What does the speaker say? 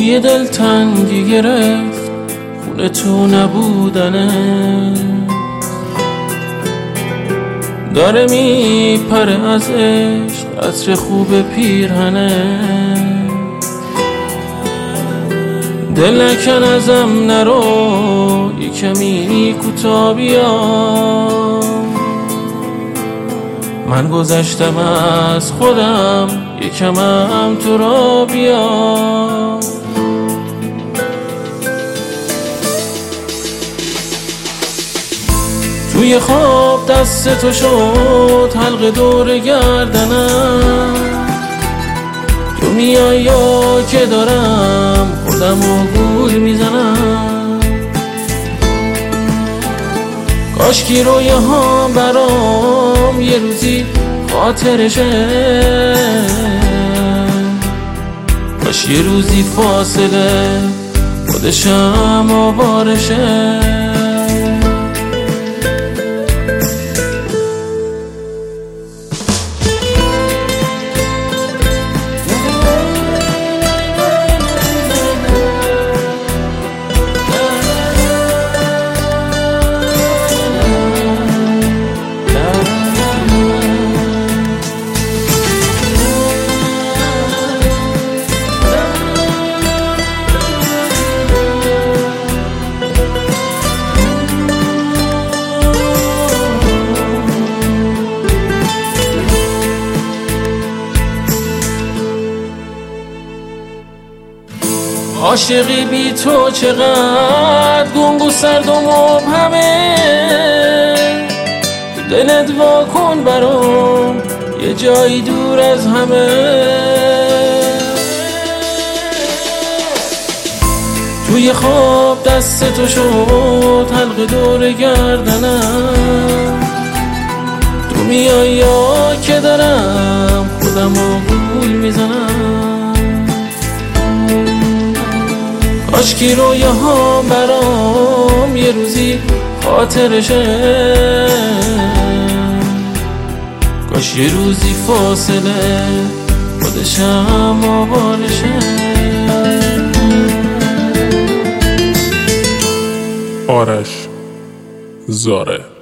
توی دل تنگی گرفت خونه تو نبودنه، داره میپره از عشق عطر خوب پیرهنه. دل نکن ازم نرو، یه کمی کوتاه بیا، من گذشتم از خودم، یکمم تو را بیا. توی خواب دست تو شد حلقه دور گردنم، تو میای یا که دارم خودم رو گول میزنم. کاشکی رویه ها برام یه روزی خاطرشه، کاش یه روزی فاصله خودشم آوارشه. عاشقی بی تو چقدر گنگ و سرد و مبهمه، دلت وا کن برام یه جایی دور از همه. توی خواب دست تو شد حلقه دور گردنم، تو میای یا که دارم خودم رو گول میزنم. کاشکی رویه ها برام یه روزی خاطرشه، کاش یه روزی فاصله خودشم آوارشه. آرش زاره.